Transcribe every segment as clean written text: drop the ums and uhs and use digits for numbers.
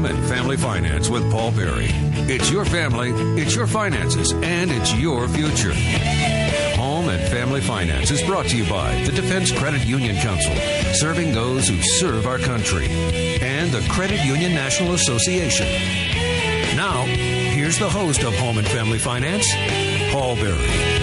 Home and Family Finance with Paul Berry. It's your family, it's your finances, and it's your future. Home and Family Finance is brought to you by the Defense Credit Union Council, serving those who serve our country, and the Credit Union National Association. Now, here's the host of Home and Family Finance, Paul Berry.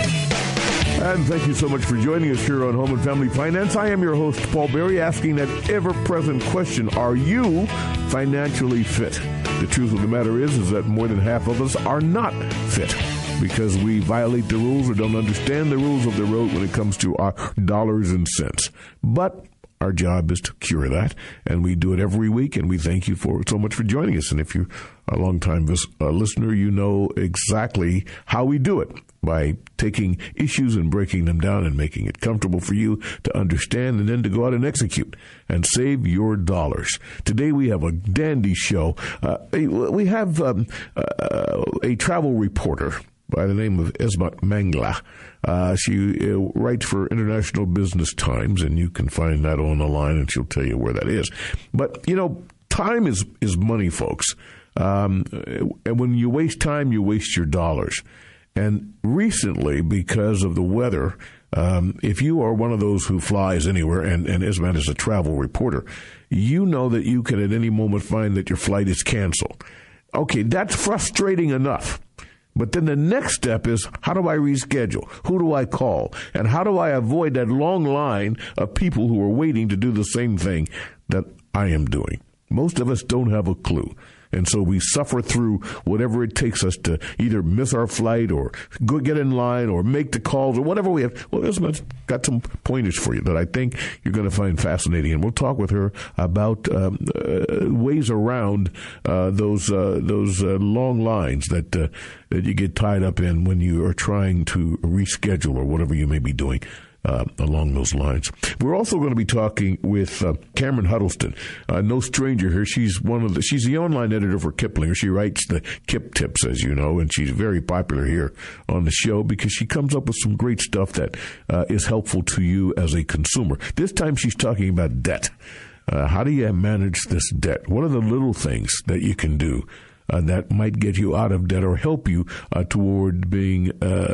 And thank you so much for joining us here on Home and Family Finance. I am your host, Paul Berry, asking that ever-present question, are you financially fit? The truth of the matter is that more than half of us are not fit because we violate the rules or don't understand the rules of the road when it comes to our dollars and cents. But our job is to cure that, and we do it every week, and we thank you so much for joining us. And if you're a long-time listener, you know exactly how we do it, by taking issues and breaking them down and making it comfortable for you to understand and then to go out and execute and save your dollars. Today we have a dandy show. We have a travel reporter by the name of Esmat Mangla. She writes for International Business Times, and you can find that on the line, and she'll tell you where that is. But, you know, time is money, folks. And when you waste time, you waste your dollars. And recently, because of the weather, if you are one of those who flies anywhere, and Esmat is a travel reporter, you know that you can at any moment find that your flight is canceled. Okay, that's frustrating enough. But then the next step is, how do I reschedule? Who do I call? And how do I avoid that long line of people who are waiting to do the same thing that I am doing? Most of us don't have a clue. And so we suffer through whatever it takes us to either miss our flight or go get in line or make the calls or whatever we have. Well, Esmat's got some pointers for you that I think you're going to find fascinating. And we'll talk with her about ways around those long lines that you get tied up in when you are trying to reschedule or whatever you may be doing. Along those lines. We're also going to be talking with Cameron Huddleston, no stranger here. She's she's the online editor for Kiplinger. She writes the Kip Tips, as you know, and she's very popular here on the show because she comes up with some great stuff that is helpful to you as a consumer. This time she's talking about debt. How do you manage this debt? What are the little things that you can do that might get you out of debt or help you toward being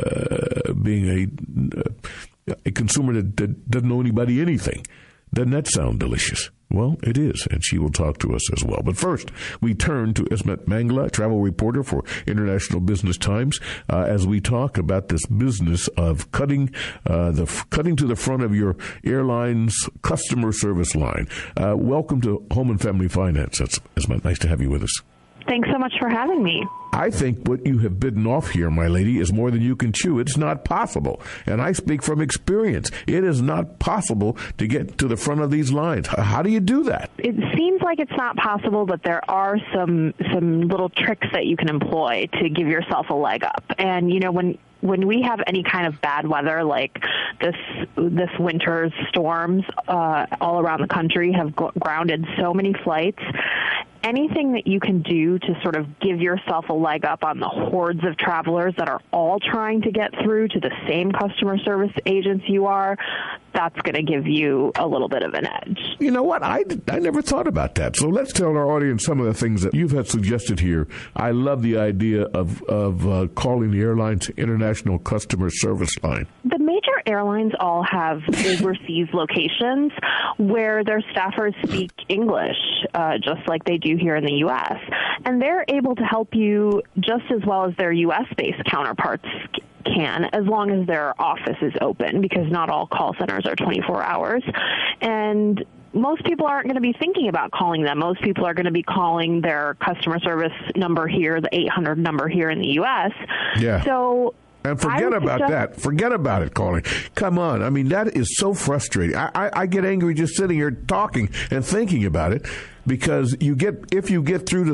a consumer that doesn't owe anybody anything? Doesn't that sound delicious? Well, it is, and she will talk to us as well. But first, we turn to Esmat Mangla, travel reporter for International Business Times, as we talk about this business of cutting to the front of your airline's customer service line. Welcome to Home and Family Finance. Esmat, nice to have you with us. Thanks so much for having me. I think what you have bitten off here, my lady, is more than you can chew. It's not possible. And I speak from experience. It is not possible to get to the front of these lines. How do you do that? It seems like it's not possible, but there are some little tricks that you can employ to give yourself a leg up. And, you know, when we have any kind of bad weather, like this winter's storms all around the country have grounded so many flights, anything that you can do to sort of give yourself a leg up on the hordes of travelers that are all trying to get through to the same customer service agents you are, that's going to give you a little bit of an edge. You know what? I never thought about that. So let's tell our audience some of the things that you've had suggested here. I love the idea of calling the airline's international customer service line. The major airlines all have overseas locations where their staffers speak English, just like they do here in the U.S. And they're able to help you just as well as their U.S.-based counterparts can, as long as their office is open, because not all call centers are 24 hours. And most people aren't going to be thinking about calling them. Most people are going to be calling their customer service number here, the 800 number here in the U.S. Yeah. So... And forget about that. Forget about it, calling. Come on. I mean, that is so frustrating. I get angry just sitting here talking and thinking about it, because if you get through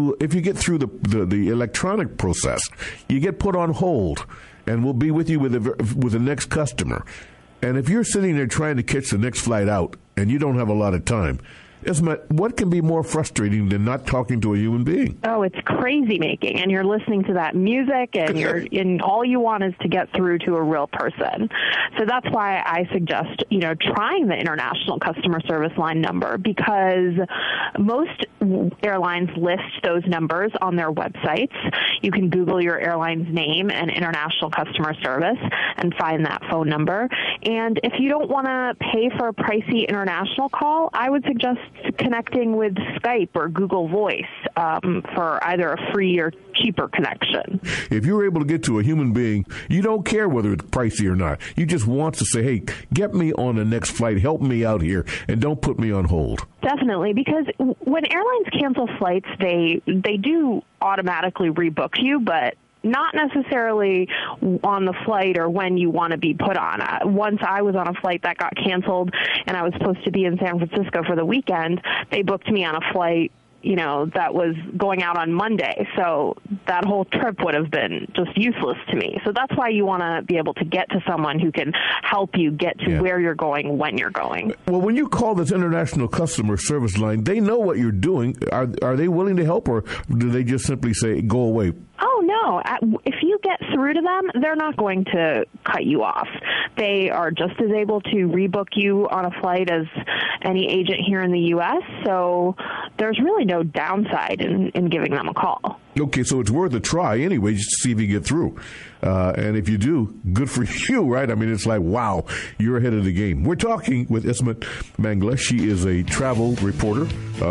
the electronic process, you get put on hold, and we'll be with you with the next customer. And if you're sitting there trying to catch the next flight out and you don't have a lot of time, Ismet, what can be more frustrating than not talking to a human being? Oh, it's crazy making, and you're listening to that music, and all you want is to get through to a real person. So that's why I suggest, trying the international customer service line number, because most airlines list those numbers on their websites. You can Google your airline's name and international customer service and find that phone number. And if you don't want to pay for a pricey international call, I would suggest connecting with Skype or Google Voice for either a free or cheaper connection. If you're able to get to a human being, you don't care whether it's pricey or not. You just want to say, hey, get me on the next flight, help me out here, and don't put me on hold. Definitely, because when airlines cancel flights, they do automatically rebook you, but not necessarily on the flight or when you want to be put on. Once I was on a flight that got canceled and I was supposed to be in San Francisco for the weekend, they booked me on a flight that was going out on Monday. So that whole trip would have been just useless to me. So that's why you want to be able to get to someone who can help you get to where you're going when you're going. Well, when you call this international customer service line, they know what you're doing. Are they willing to help, or do they just simply say, go away? Oh, no. If you get through to them, they're not going to cut you off. They are just as able to rebook you on a flight as any agent here in the U.S., so there's really no downside in giving them a call. Okay, so it's worth a try anyway, just to see if you get through. And if you do, good for you, right? I mean, it's like, wow, you're ahead of the game. We're talking with Ismet Manglesh. She is a travel reporter.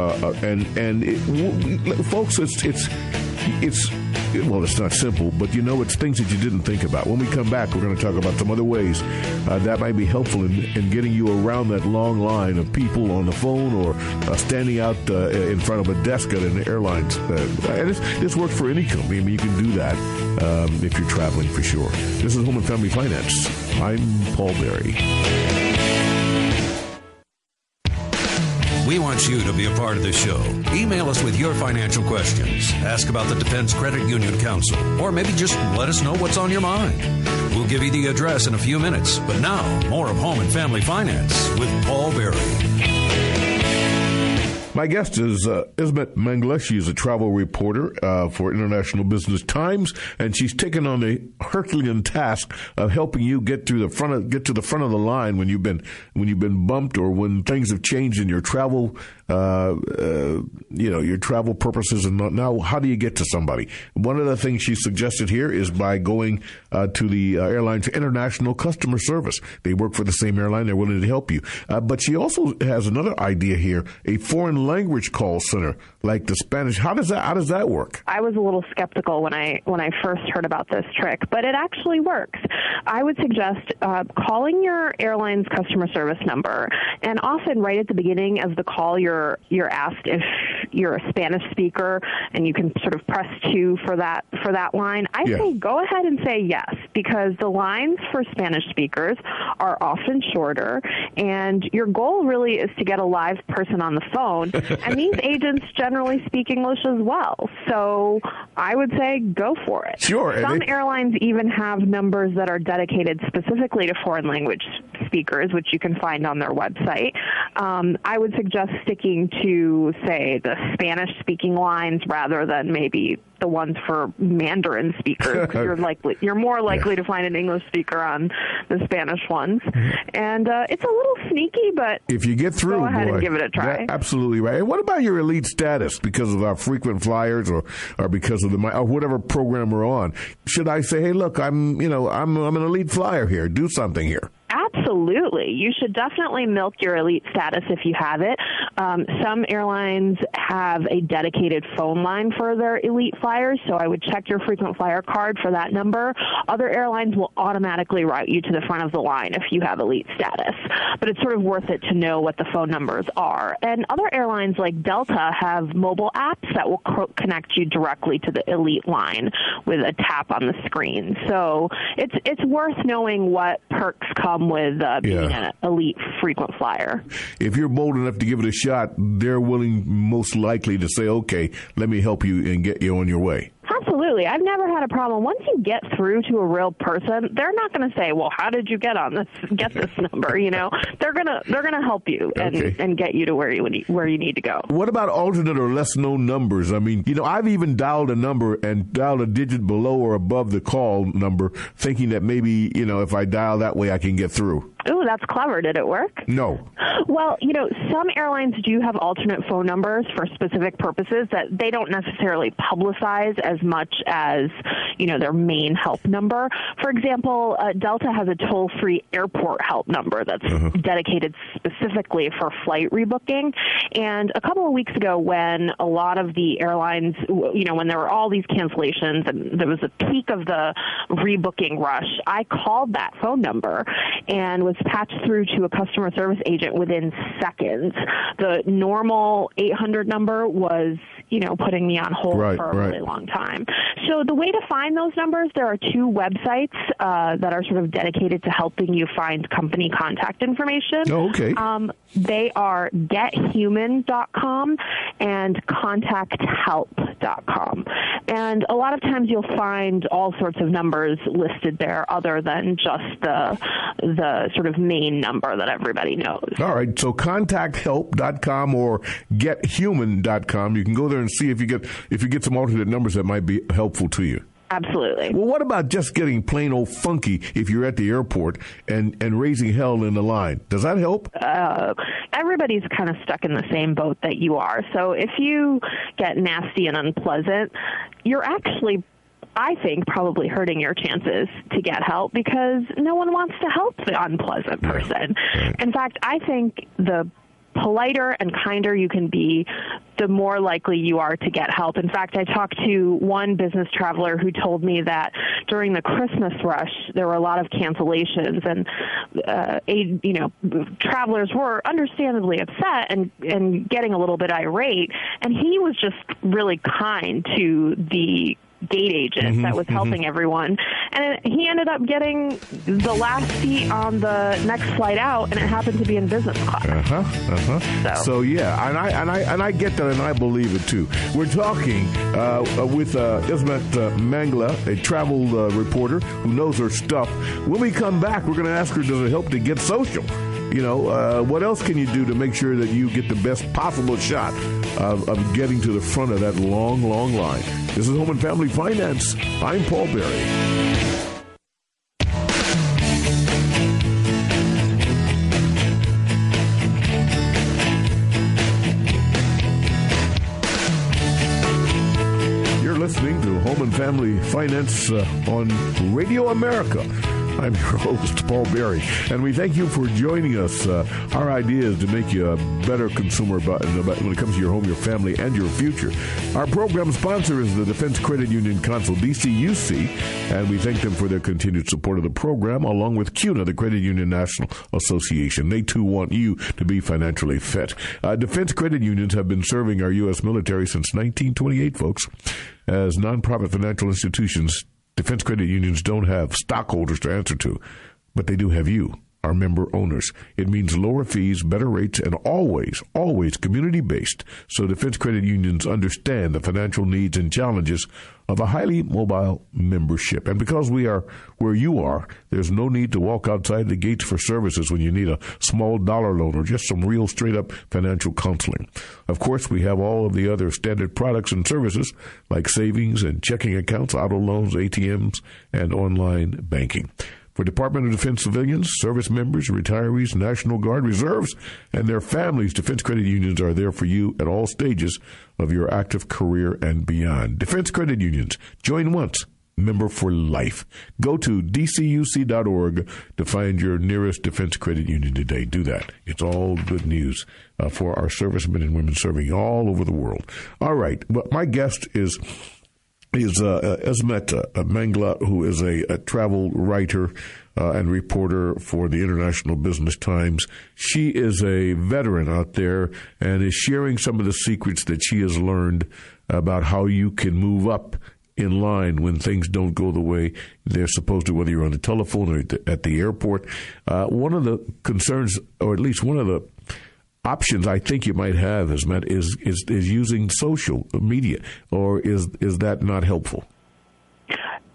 Folks, it's not simple, but it's things that you didn't think about. When we come back, we're going to talk about some other ways that might be helpful in getting you around that long line of people on the phone or standing out in front of a desk at an airline. And this works for any company. I mean, you can do that if you're traveling for sure. This is Home and Family Finance. I'm Paul Berry. We want you to be a part of the show. Email us with your financial questions. Ask about the Defense Credit Union Council, or maybe just let us know what's on your mind. We'll give you the address in a few minutes. But now, more of Home and Family Finance with Paul Berry. My guest is Ismet Manglesh. She is a travel reporter for International Business Times, and she's taken on the Herculean task of helping you get to the front of the line when you've been bumped or when things have changed in your travel. Your travel purposes, and now how do you get to somebody? One of the things she suggested here is by going to the airline's international customer service. They work for the same airline; they're willing to help you. But she also has another idea here: a foreign language call center like the Spanish. How does that work? I was a little skeptical when I first heard about this trick, but it actually works. I would suggest calling your airline's customer service number, and often right at the beginning of the call, you're asked if you're a Spanish speaker, and you can sort of press 2 for that line. I say go ahead and say yes, because the lines for Spanish speakers are often shorter, and your goal really is to get a live person on the phone, and these agents generally speak English as well. So I would say go for it. Sure. Some airlines even have numbers that are dedicated specifically to foreign language speakers, which you can find on their website. I would suggest sticking to, say, the Spanish-speaking lines rather than maybe the ones for Mandarin speakers, because you're more likely to find an English speaker on the Spanish ones. And it's a little sneaky, but if you get through, go ahead and give it a try. Absolutely right. And what about your elite status because of our frequent flyers or because of or whatever program we're on? Should I say, hey, look, I'm an elite flyer here. Do something here. Absolutely. You should definitely milk your elite status if you have it. Some airlines have a dedicated phone line for their elite flyers, so I would check your frequent flyer card for that number. Other airlines will automatically route you to the front of the line if you have elite status, but it's sort of worth it to know what the phone numbers are. And other airlines like Delta have mobile apps that will connect you directly to the elite line with a tap on the screen. So it's worth knowing what perks come with being an elite frequent flyer. If you're bold enough to give it a shot, they're willing most likely to say, okay, let me help you and get you on your way. Absolutely. Absolutely. I've never had a problem. Once you get through to a real person, they're not going to say, well, how did you get this number? They're going to help you and get you to where you need to go. What about alternate or less known numbers? I mean, I've even dialed a number and dialed a digit below or above the call number, thinking that maybe, if I dial that way, I can get through. Ooh, that's clever. Did it work? No. Well, some airlines do have alternate phone numbers for specific purposes that they don't necessarily publicize as much as, their main help number. For example, Delta has a toll-free airport help number that's dedicated specifically for flight rebooking. And a couple of weeks ago, when a lot of the airlines, when there were all these cancellations and there was a peak of the rebooking rush, I called that phone number and was patched through to a customer service agent within seconds. The normal 800 number was, putting me on hold for a really long time. So the way to find those numbers, there are two websites that are sort of dedicated to helping you find company contact information. Oh, okay. They are gethuman.com and contacthelp.com. And a lot of times you'll find all sorts of numbers listed there other than just the sort of main number that everybody knows. All right. So contacthelp.com or gethuman.com. You can go there and see if you get some alternate numbers that might be helpful to you. Absolutely. Well, what about just getting plain old funky if you're at the airport and raising hell in the line? Does that help? Everybody's kind of stuck in the same boat that you are. So if you get nasty and unpleasant, you're actually, I think, probably hurting your chances to get help because no one wants to help the unpleasant person. Right. In fact, I think the politer and kinder you can be, the more likely you are to get help. In fact, I talked to one business traveler who told me that during the Christmas rush, there were a lot of cancellations, and travelers were understandably upset and getting a little bit irate. And he was just really kind to the gate agent that was helping everyone, and he ended up getting the last seat on the next flight out, and it happened to be in business class. So yeah, and I get that, and I believe it too. We're talking with Ismet Mangla, a travel reporter who knows her stuff. When we come back, we're going to ask her, does it help to get social? What else can you do to make sure that you get the best possible shot of getting to the front of that long, long line? This is Home and Family Finance. I'm Paul Berry. You're listening to Home and Family Finance on Radio America. I'm your host, Paul Berry, and we thank you for joining us. Our idea is to make you a better consumer when it comes to your home, your family, and your future. Our program sponsor is the Defense Credit Union Council, DCUC, and we thank them for their continued support of the program, along with CUNA, the Credit Union National Association. They, too, want you to be financially fit. Defense credit unions have been serving our U.S. military since 1928, folks. As nonprofit financial institutions, defense credit unions don't have stockholders to answer to, but they do have you, our member owners. It means lower fees, better rates, and always community-based, so defense credit unions understand the financial needs and challenges of a highly mobile membership. And because we are where you are, there's no need to walk outside the gates for services when you need a small dollar loan or just some real straight-up financial counseling. Of course, we have all of the other standard products and services like savings and checking accounts, auto loans, ATMs, and online banking. For Department of Defense civilians, service members, retirees, National Guard, reserves, and their families, defense credit unions are there for you at all stages of your active career and beyond. Defense credit unions. Join once, member for life. Go to dcuc.org to find your nearest defense credit union today. Do that. It's all good news for our servicemen and women serving all over the world. All right. Well, my guest is Ismet Mangla, who is a travel writer and reporter for the International Business Times. She is a veteran out there and is sharing some of the secrets that she has learned about how you can move up in line when things don't go the way they're supposed to, whether you're on the telephone or at the airport. One of the concerns, or at least one of the options I think you might have is using social media, or is that not helpful?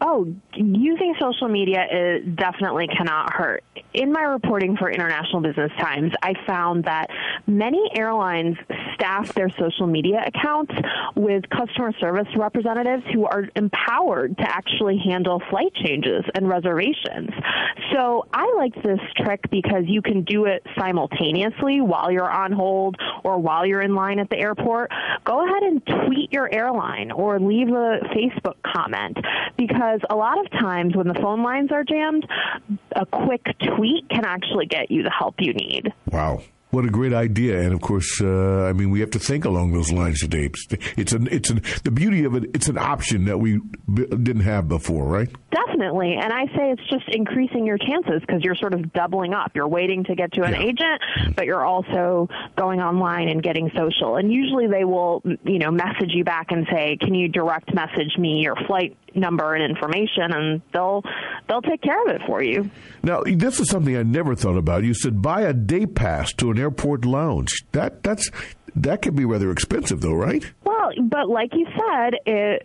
Oh, using social media definitely cannot hurt. In my reporting for International Business Times, I found that many airlines staff their social media accounts with customer service representatives who are empowered to actually handle flight changes and reservations. So I liked this trick because you can do it simultaneously while you're on hold or while you're in line at the airport. Go ahead and tweet your airline or leave a Facebook comment, because a lot of times when the phone lines are jammed, a quick tweet can actually get you the help you need. Wow. What a great idea. And of course, we have to think along those lines today. The beauty of it, it's an option that we didn't have before, right? Definitely. And I say it's just increasing your chances because you're sort of doubling up. You're waiting to get to an agent, but you're also going online and getting social. And usually they will, message you back and say, can you direct message me your flight number and information, and they'll take care of it for you. Now, this is something I never thought about. You said buy a day pass to an airport lounge. That could be rather expensive, though, right? Well, but like you said,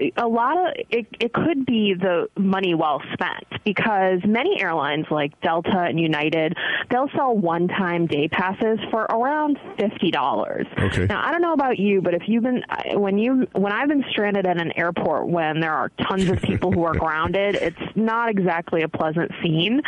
it could be the money well spent, because many airlines like Delta and United, they'll sell one-time day passes for around $50. Okay. Now, I don't know about you, but when I've been stranded at an airport when there are tons of people who are grounded, it's not exactly a pleasant scene.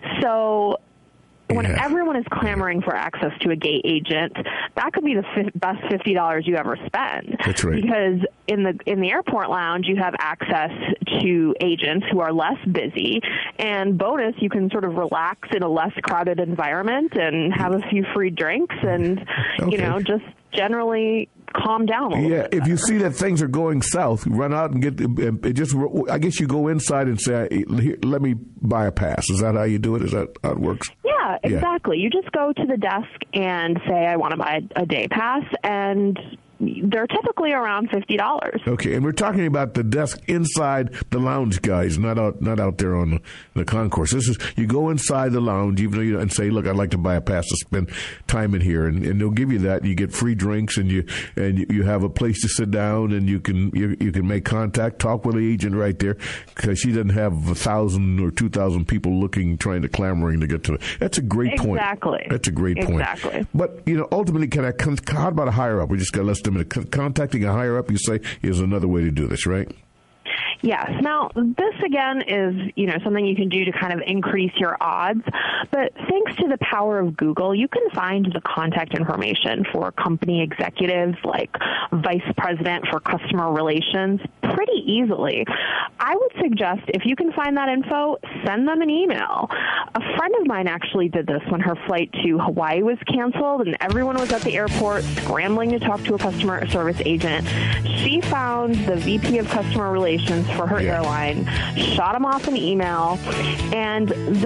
So when everyone is clamoring for access to a gate agent, that could be the best $50 you ever spend. That's right. Because in the airport lounge, you have access to agents who are less busy, and bonus, you can sort of relax in a less crowded environment and have a few free drinks and, just generally calm down a little bit. If you see that things are going south, run out and I guess you go inside and say, hey, let me buy a pass. Is that how you do it? Is that how it works? Yeah, exactly. You just go to the desk and say, I want to buy a day pass, and they're typically around $50. Okay, and we're talking about the desk inside the lounge, guys, not out there on the concourse. This is, you go inside the lounge, even though and say, look, I'd like to buy a pass to spend time in here, and they'll give you that. You get free drinks, and you have a place to sit down, and you can make contact, talk with the agent right there, because she doesn't have 1,000 or 2,000 people clamoring to get to it. That's a great point. Exactly. That's a great point. Exactly. But ultimately, how about a higher up? We just got less than a minute. Contacting a higher up, you say, is another way to do this, right? Yes. Now, this again is, something you can do to kind of increase your odds. But thanks to the power of Google, you can find the contact information for company executives like vice president for customer relations pretty easily. I would suggest if you can find that info, send them an email. A friend of mine actually did this when her flight to Hawaii was canceled and everyone was at the airport scrambling to talk to a customer service agent. She found the VP of customer relations for her airline, shot him off an email, and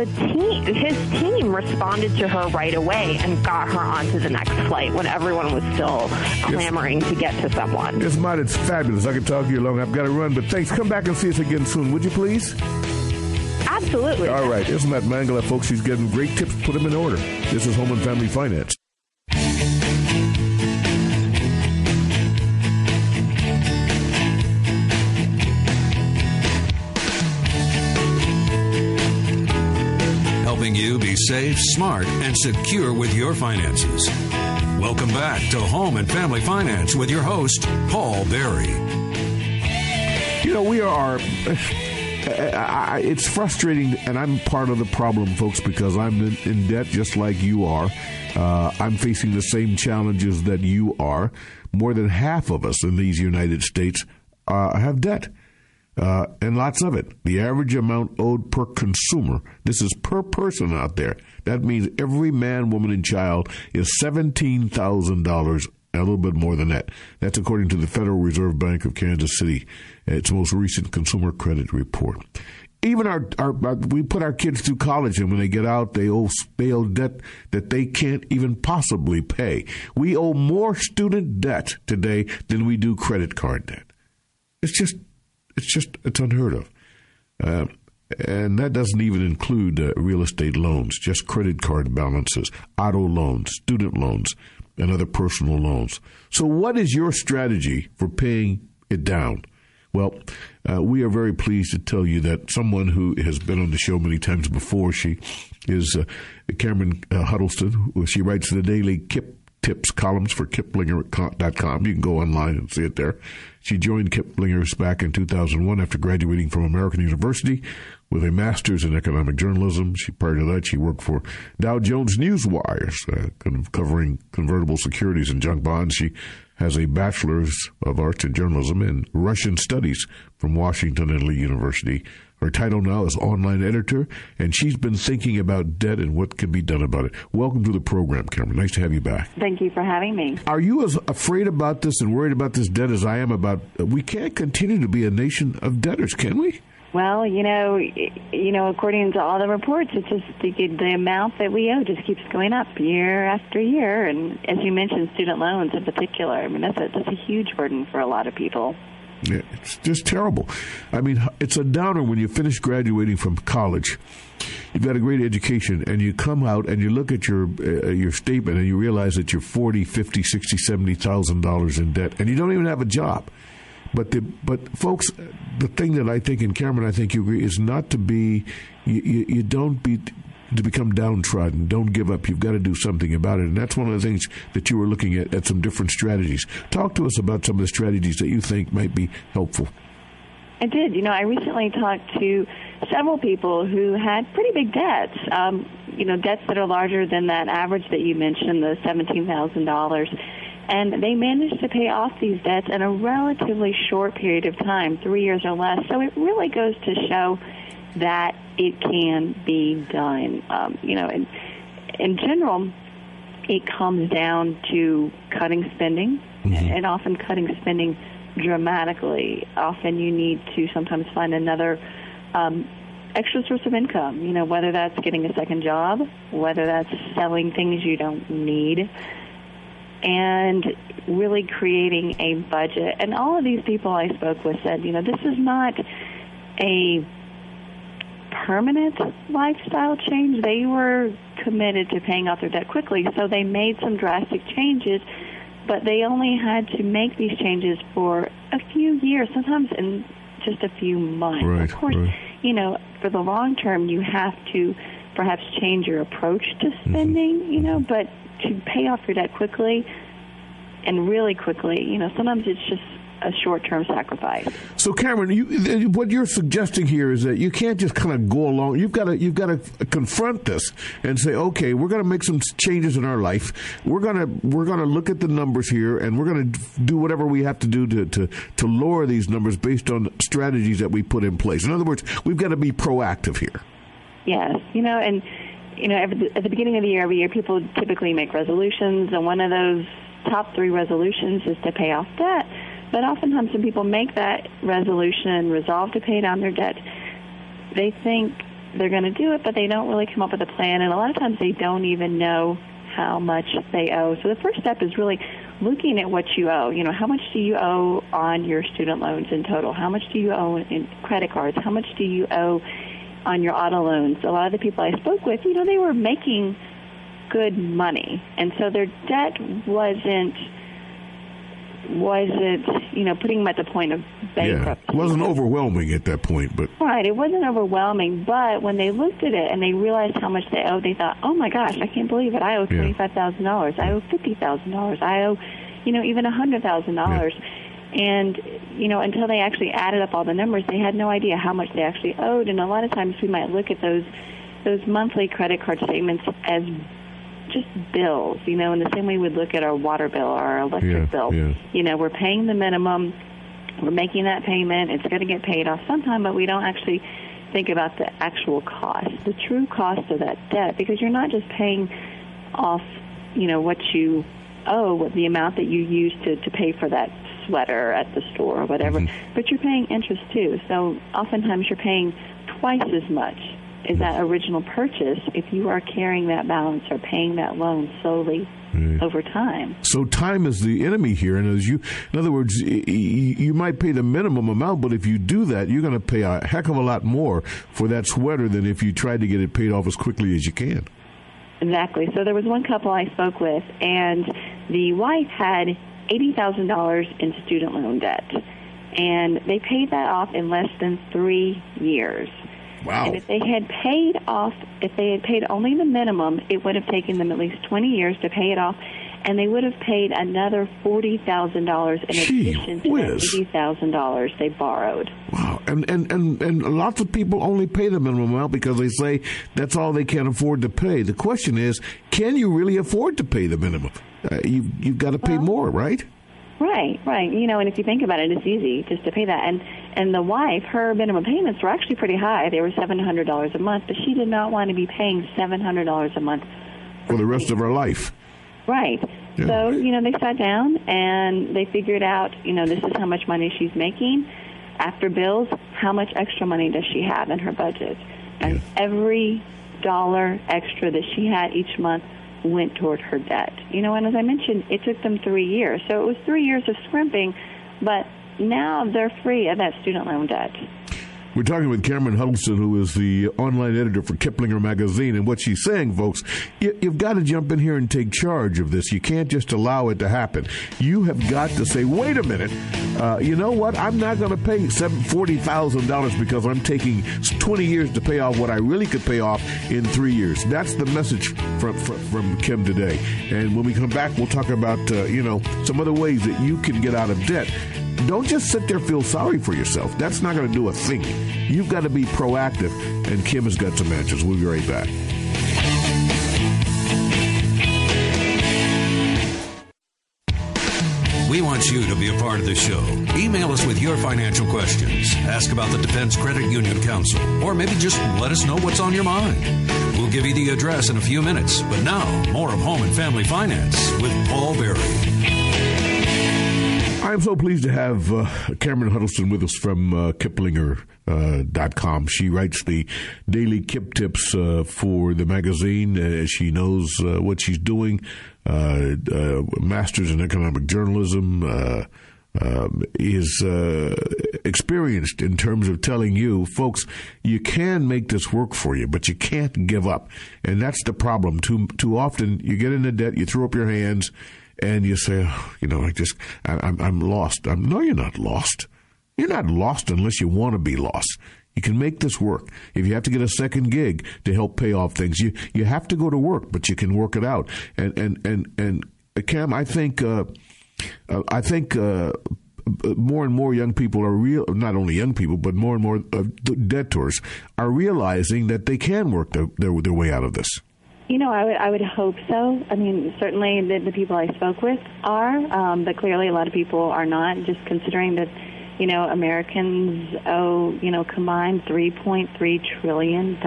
his team responded to her right away and got her onto the next flight when everyone was still clamoring to get to someone. This Matt, it's fabulous. I could talk to you long. I've got to run, but thanks. Come back and see us again soon, would you please? Absolutely. All right. This is Matt Mangala, folks. He's getting great tips. Put them in order. This is Home and Family Finance. Helping you be safe, smart, and secure with your finances. Welcome back to Home and Family Finance with your host, Paul Berry. We are... it's frustrating, and I'm part of the problem, folks, because I'm in debt just like you are. I'm facing the same challenges that you are. More than half of us in these United States have debt. And lots of it. The average amount owed per consumer, this is per person out there. That means every man, woman, and child is $17,000, a little bit more than that. That's according to the Federal Reserve Bank of Kansas City, its most recent consumer credit report. Even we put our kids through college, and when they get out, they owe debt that they can't even possibly pay. We owe more student debt today than we do credit card debt. It's unheard of. And that doesn't even include real estate loans, just credit card balances, auto loans, student loans, and other personal loans. So what is your strategy for paying it down? Well, we are very pleased to tell you that someone who has been on the show many times before, she is Cameron Huddleston. She writes the daily Kip Tips columns for Kiplinger.com. You can go online and see it there. She joined Kiplinger's back in 2001 after graduating from American University with a master's in economic journalism. Prior to that, she worked for Dow Jones Newswires, covering convertible securities and junk bonds. She has a bachelor's of arts in journalism and Russian studies from Washington and Lee University. Her title now is online editor, and she's been thinking about debt and what can be done about it. Welcome to the program, Cameron. Nice to have you back. Thank you for having me. Are you as afraid about this and worried about this debt as I am about, we can't continue to be a nation of debtors, can we? Well, according to all the reports, it's just the amount that we owe just keeps going up year after year. And as you mentioned, student loans in particular, I mean, that's a huge burden for a lot of people. Yeah, it's just terrible. I mean, it's a downer when you finish graduating from college. You've got a great education, and you come out and you look at your statement and you realize that you're $40,000, $50,000, $60,000, $70,000 in debt, and you don't even have a job. But folks, the thing that I think, and Cameron, I think you agree, is not to be, you don't be to become downtrodden. Don't give up. You've got to do something about it. And that's one of the things that you were looking at some different strategies. Talk to us about some of the strategies that you think might be helpful. I did. I recently talked to several people who had pretty big debts, debts that are larger than that average that you mentioned, the $17,000. And they managed to pay off these debts in a relatively short period of time, 3 years or less. So it really goes to show that it can be done. In general, it comes down to cutting spending, and often cutting spending dramatically. Often you need to sometimes find another extra source of income, whether that's getting a second job, whether that's selling things you don't need, and really creating a budget. And all of these people I spoke with said, this is not a permanent lifestyle change. They were committed to paying off their debt quickly, so they made some drastic changes, but they only had to make these changes for a few years, sometimes in just a few months. Right, of course, for the long term, you have to perhaps change your approach to spending, but to pay off your debt quickly and really quickly, sometimes it's just a short-term sacrifice. So, Cameron, what you're suggesting here is that you can't just kind of go along. You've got to confront this and say, okay, we're going to make some changes in our life. We're going to look at the numbers here, and we're going to do whatever we have to do to lower these numbers based on strategies that we put in place. In other words, we've got to be proactive here. Yes, at the beginning of the year, every year, people typically make resolutions, and one of those top 3 resolutions is to pay off debt. But oftentimes when people make that resolution and resolve to pay down their debt, they think they're going to do it, but they don't really come up with a plan. And a lot of times they don't even know how much they owe. So the first step is really looking at what you owe. How much do you owe on your student loans in total? How much do you owe in credit cards? How much do you owe on your auto loans? A lot of the people I spoke with, they were making good money. And so their debt wasn't putting them at the point of bankruptcy. Yeah, it wasn't overwhelming at that point. But right, it wasn't overwhelming, but when they looked at it and they realized how much they owed, they thought, oh my gosh, I can't believe it. I owe $25,000. I owe $50,000. I owe, even $100,000. Yeah. And, until they actually added up all the numbers, they had no idea how much they actually owed. And a lot of times we might look at those monthly credit card statements as just bills, in the same way we'd look at our water bill or our electric bill. Yeah. We're paying the minimum, we're making that payment, it's going to get paid off sometime, but we don't actually think about the actual cost, the true cost of that debt, because you're not just paying off, what you owe, the amount that you use to pay for that sweater at the store or whatever, but you're paying interest too. So oftentimes you're paying twice as much as that original purchase if you are carrying that balance or paying that loan slowly over time. So time is the enemy here, and in other words, you might pay the minimum amount, but if you do that, you're going to pay a heck of a lot more for that sweater than if you tried to get it paid off as quickly as you can. Exactly. So there was one couple I spoke with, and the wife had $80,000 in student loan debt. And they paid that off in less than 3 years. Wow. And if they had paid only the minimum, it would have taken them at least 20 years to pay it off, and they would have paid another $40,000 in addition to the $80,000 they borrowed. Wow. And lots of people only pay the minimum amount because they say that's all they can afford to pay. The question is, can you really afford to pay the minimum? You've got to pay more, right? Right. And if you think about it, it's easy just to pay that. And the wife, her minimum payments were actually pretty high. They were $700 a month, but she did not want to be paying $700 a month for the rest of her life. Right. Yeah. So, they sat down and they figured out, this is how much money she's making. After bills, how much extra money does she have in her budget? And every dollar extra that she had each month went toward her debt. And as I mentioned, it took them 3 years. So it was 3 years of scrimping, but now they're free of that student loan debt. We're talking with Cameron Huddleston, who is the online editor for Kiplinger Magazine, and what she's saying, folks, you've got to jump in here and take charge of this. You can't just allow it to happen. You have got to say, wait a minute, you know what? I'm not going to pay $40,000 because I'm taking 20 years to pay off what I really could pay off in 3 years. That's the message from Kim today. And when we come back, we'll talk about, some other ways that you can get out of debt. Don't just sit there and feel sorry for yourself. That's not going to do a thing. You've got to be proactive, and Kim has got some answers. We'll be right back. We want you to be a part of the show. Email us with your financial questions. Ask about the Defense Credit Union Council, or maybe just let us know what's on your mind. We'll give you the address in a few minutes. But now, more of Home and Family Finance with Paul Berry. I'm so pleased to have Cameron Huddleston with us from Kiplinger.com. She writes the daily Kip tips for the magazine. She knows what she's doing. Master's in economic journalism. Is experienced in terms of telling you, folks, you can make this work for you, but you can't give up. And that's the problem. Too often you get into debt, you throw up your hands, and you say, I'm lost. No, you're not lost. You're not lost unless you want to be lost. You can make this work. If you have to get a second gig to help pay off things, you have to go to work, but you can work it out. And Cam, I think more and more young people are not only young people, but more and more debtors are realizing that they can work their way out of this. I would hope so. I mean, certainly the people I spoke with are, but clearly a lot of people are not, just considering that, Americans owe, combined $3.3 trillion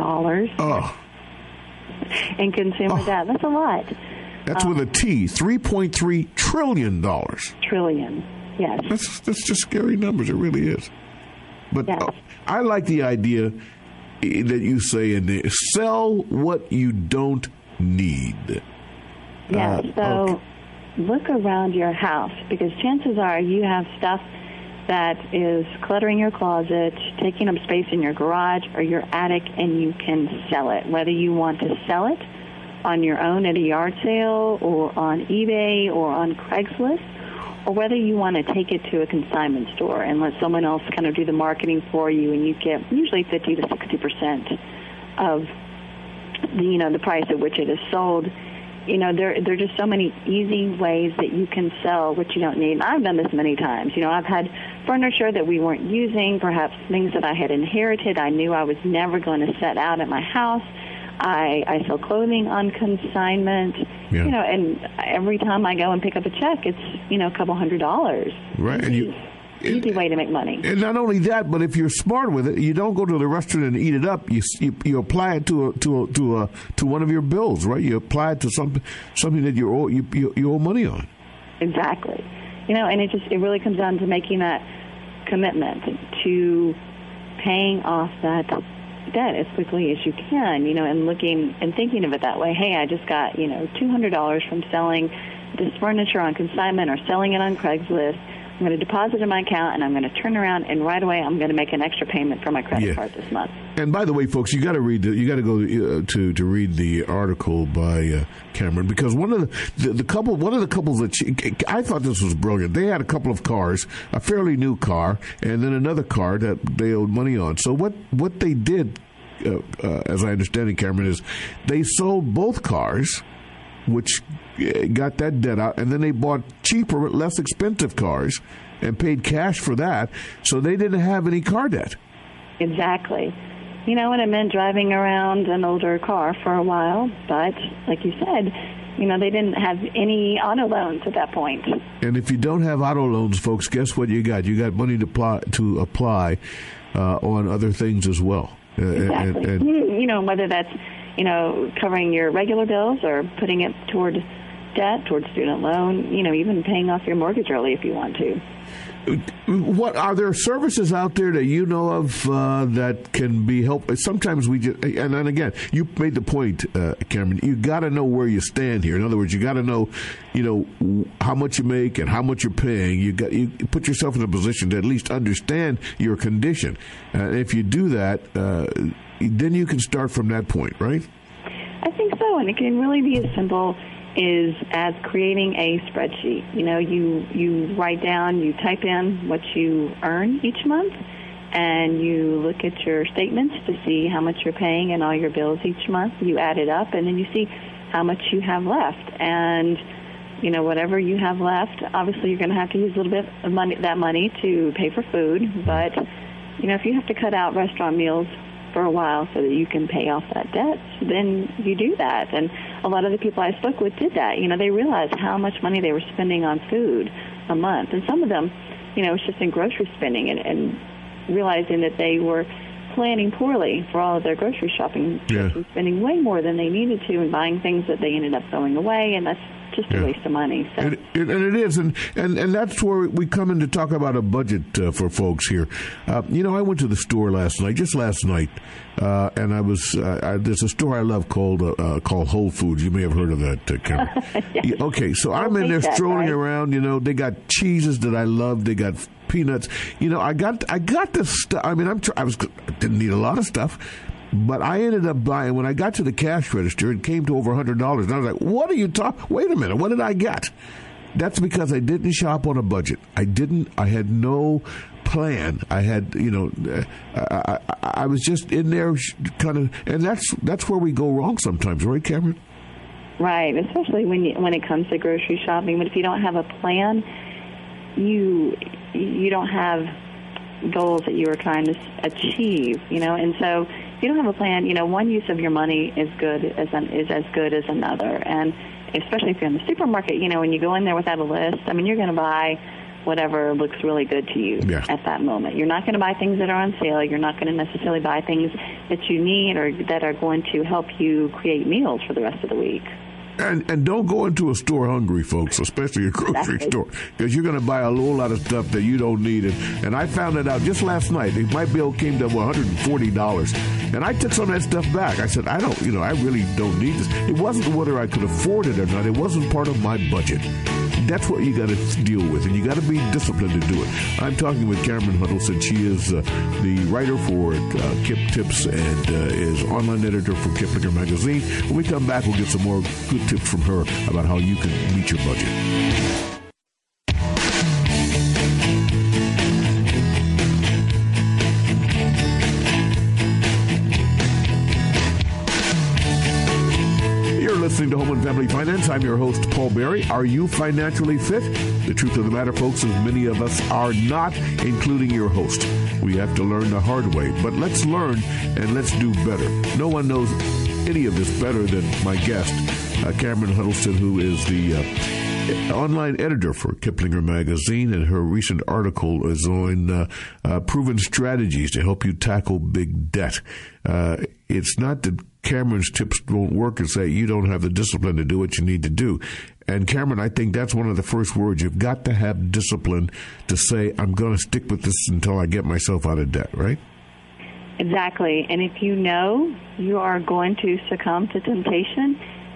in consumer debt. That's a lot. That's with a T, $3.3 trillion. Trillion, yes. That's just scary numbers. It really is. But yes. I like the idea that you say in there, sell what you don't need. Yeah, Look around your house, because chances are you have stuff that is cluttering your closet, taking up space in your garage or your attic, and you can sell it. Whether you want to sell it on your own at a yard sale or on eBay or on Craigslist, or whether you want to take it to a consignment store and let someone else kind of do the marketing for you, and you get usually 50 to 60% of the price at which it is sold. There are just so many easy ways that you can sell what you don't need. And I've done this many times. I've had furniture that we weren't using, perhaps things that I had inherited. I knew I was never going to set out at my house. I sell clothing on consignment, and every time I go and pick up a check, it's, a couple $100. Right. And easy way to make money. And not only that, but if you're smart with it, you don't go to the restaurant and eat it up. You apply it to one of your bills, right? You apply it to something that you owe money on. Exactly. And it really comes down to making that commitment to paying off that debt as quickly as you can, and looking and thinking of it that way. Hey, I just got, $200 from selling this furniture on consignment or selling it on Craigslist. I'm going to deposit in my account, and I'm going to turn around, and right away I'm going to make an extra payment for my credit card this month. And by the way, folks, you got to read. You got to go to read the article by Cameron, because one of the couples that I thought this was brilliant. They had a couple of cars, a fairly new car, and then another car that they owed money on. So what they did, as I understand it, Cameron, is they sold both cars, which got that debt out, and then they bought cheaper, less expensive cars and paid cash for that, so they didn't have any car debt. Exactly. You know, and it meant driving around an older car for a while, but like you said, you know, they didn't have any auto loans at that point. And if you don't have auto loans, folks, guess what you got? You got money to apply on other things as well. Exactly. And you know, whether that's, you know, covering your regular bills or putting it toward debt, towards student loan, you know, even paying off your mortgage early if you want to. What are there services out there that you know of that can be helpful? Sometimes we just, and then again, you made the point, Cameron. You got to know where you stand here. In other words, you got to know, you know, how much you make and how much you're paying. You put yourself in a position to at least understand your condition. If you do that, then you can start from that point, right? I think so, and it can really be as simple as creating a spreadsheet. You know, you write down, you type in what you earn each month, and you look at your statements to see how much you're paying and all your bills each month. You add it up, and then you see how much you have left. And, you know, whatever you have left, obviously you're going to have to use a little bit of that money to pay for food. But, you know, if you have to cut out restaurant meals for a while so that you can pay off that debt, then you do that. And a lot of the people I spoke with did that. You know, they realized how much money they were spending on food a month. And some of them, you know, it was just in grocery spending and realizing that they were planning poorly for all of their grocery shopping trips and spending way more than they needed to and buying things that they ended up throwing away, and that's just a waste of money. So. And it is, and that's where we come in to talk about a budget for folks here. You know, I went to the store just last night, and I was there's a store I love called Whole Foods. You may have heard of that, Karen. Yes. Okay, so I'm in there strolling around. You know, they got cheeses that I love. They got peanuts. You know, I got this stuff. I mean, I didn't need a lot of stuff. But I ended up buying, when I got to the cash register, it came to over $100. And I was like, what are you talking? Wait a minute, what did I get? That's because I didn't shop on a budget. I had no plan. I had, you know, I was just in there kind of, and that's where we go wrong sometimes, right, Cameron? Right, especially when it comes to grocery shopping. But if you don't have a plan, you don't have goals that you are trying to achieve, you know, and so if you don't have a plan, you know, one use of your money is as good as another. And especially if you're in the supermarket, you know, when you go in there without a list, I mean, you're going to buy whatever looks really good to you at that moment. You're not going to buy things that are on sale. You're not going to necessarily buy things that you need or that are going to help you create meals for the rest of the week. And don't go into a store hungry, folks, especially a grocery store, because you're going to buy a whole lot of stuff that you don't need. And I found it out just last night. My bill came to $140, and I took some of that stuff back. I said, I really don't need this. It wasn't whether I could afford it or not. It wasn't part of my budget. That's what you got to deal with, and you got to be disciplined to do it. I'm talking with Cameron Huddleston. She is the writer for Kip Tips and is online editor for Kiplinger Magazine. When we come back, we'll get some more good tips from her about how you can meet your budget. Listening to Home and Family Finance. I'm your host, Paul Berry. Are you financially fit? The truth of the matter, folks, is many of us are not, including your host. We have to learn the hard way. But let's learn and let's do better. No one knows any of this better than my guest, Cameron Huddleston, who is the online editor for Kiplinger Magazine, and her recent article is on proven strategies to help you tackle big debt. It's not that Cameron's tips won't work and say you don't have the discipline to do what you need to do. And Cameron, I think that's one of the first words. You've got to have discipline to say, I'm going to stick with this until I get myself out of debt, right? Exactly. And if you know you are going to succumb to temptation,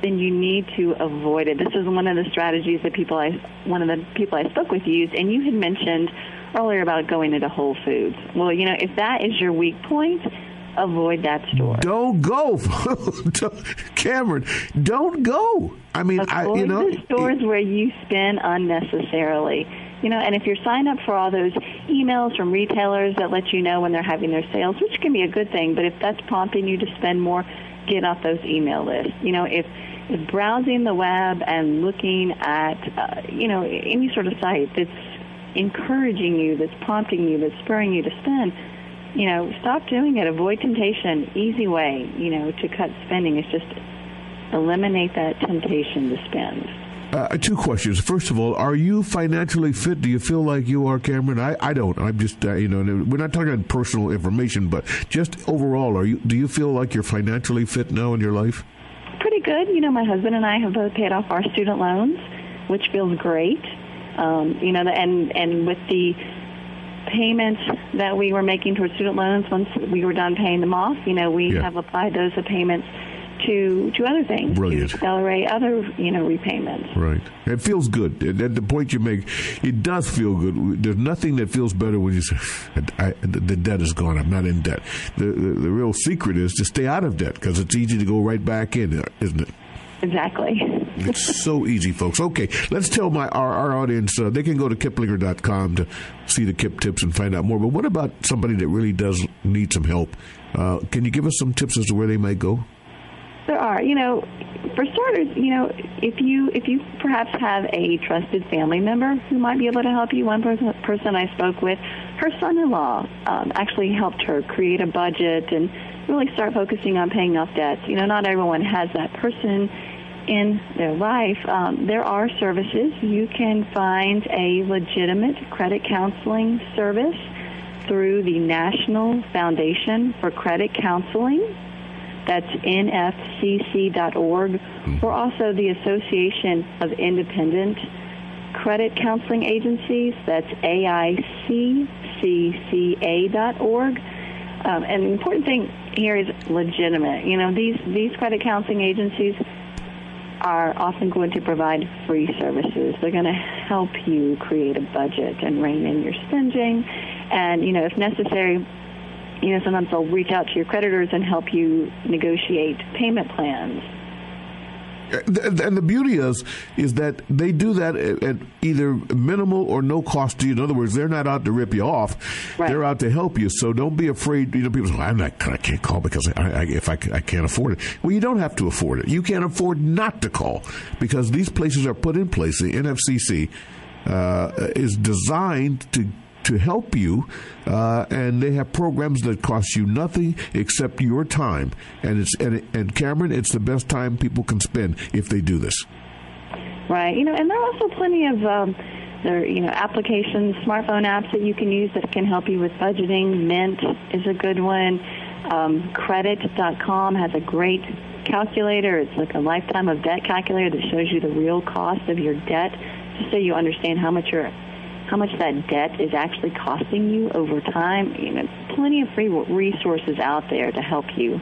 then you need to avoid it. This is one of the strategies that one of the people I spoke with used, and you had mentioned earlier about going into Whole Foods. Well, if that is your weak point, avoid that store. Don't go, Cameron. Don't go. I mean, avoid the stores where you spend unnecessarily. And if you're signed up for all those emails from retailers that let you know when they're having their sales, which can be a good thing, but if that's prompting you to spend more, get off those email lists. If browsing the web and looking at, any sort of site that's encouraging you, that's prompting you, that's spurring you to spend, stop doing it. Avoid temptation. Easy way, to cut spending is just eliminate that temptation to spend. 2 questions. First of all, are you financially fit? Do you feel like you are, Cameron? I don't. I'm just, we're not talking about personal information, but just overall, do you feel like you're financially fit now in your life? Pretty good. My husband and I have both paid off our student loans, which feels great. And with the payments that we were making towards student loans, once we were done paying them off, we have applied those payments to other things. Brilliant. To accelerate other, repayments. Right. It feels good. And the point you make, it does feel good. There's nothing that feels better when you say, the debt is gone. I'm not in debt. The real secret is to stay out of debt because it's easy to go right back in, isn't it? Exactly. It's so easy, folks. Okay, let's tell our audience they can go to Kiplinger.com to see the KIP tips and find out more. But what about somebody that really does need some help? Can you give us some tips as to where they might go? There are. For starters, if you perhaps have a trusted family member who might be able to help you. One person I spoke with, her son-in-law actually helped her create a budget and really start focusing on paying off debts. Not everyone has that person in their life. There are services. You can find a legitimate credit counseling service through the National Foundation for Credit Counseling. That's nfcc.org, or also the Association of Independent Credit Counseling Agencies. That's AICCCA.org. And the important thing here is legitimate. These credit counseling agencies are often going to provide free services. They're going to help you create a budget and rein in your spending. And, if necessary, sometimes they'll reach out to your creditors and help you negotiate payment plans. And the beauty is that they do that at either minimal or no cost to you. In other words, they're not out to rip you off. Right. They're out to help you. So don't be afraid. People say, I can't call because I can't afford it. Well, you don't have to afford it. You can't afford not to call because these places are put in place. The NFCC is designed to help you, and they have programs that cost you nothing except your time. And Cameron, it's the best time people can spend if they do this. Right. And there are also plenty of applications, smartphone apps that you can use that can help you with budgeting. Mint is a good one. Credit.com has a great calculator. It's like a lifetime of debt calculator that shows you the real cost of your debt, just so you understand how much that debt is actually costing you over time. Plenty of free resources out there to help you.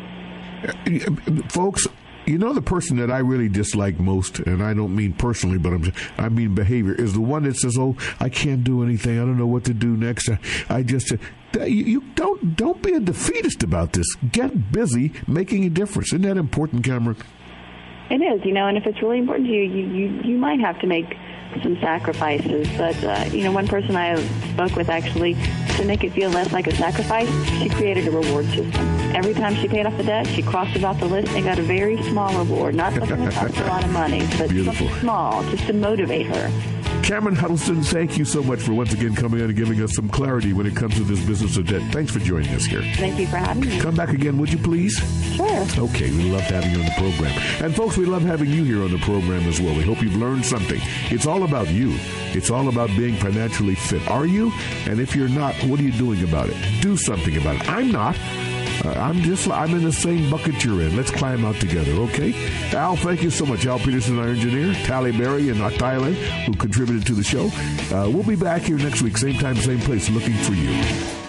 Folks, the person that I really dislike most, and I don't mean personally, but I mean behavior, is the one that says, "Oh, I can't do anything. I don't know what to do next. I just." You don't be a defeatist about this. Get busy making a difference. Isn't that important, Cameron? It is, and if it's really important to you might have to make some sacrifices. But, one person I spoke with actually, to make it feel less like a sacrifice, she created a reward system. Every time she paid off the debt, she crossed it off the list and got a very small reward. Not something that cost a lot of money, but something small, just to motivate her. Cameron Huddleston, thank you so much for once again coming in and giving us some clarity when it comes to this business of debt. Thanks for joining us here. Thank you for having me. Come back again, would you please? Sure. Okay, we love having you on the program. And folks, we love having you here on the program as well. We hope you've learned something. It's all about you. It's all about being financially fit. Are you? And if you're not, what are you doing about it? Do something about it. I'm not. I'm in the same bucket you're in. Let's climb out together, okay? Al, thank you so much. Al Peterson, our engineer, Tally Berry, and Atile, who contributed to the show. We'll be back here next week, same time, same place, looking for you.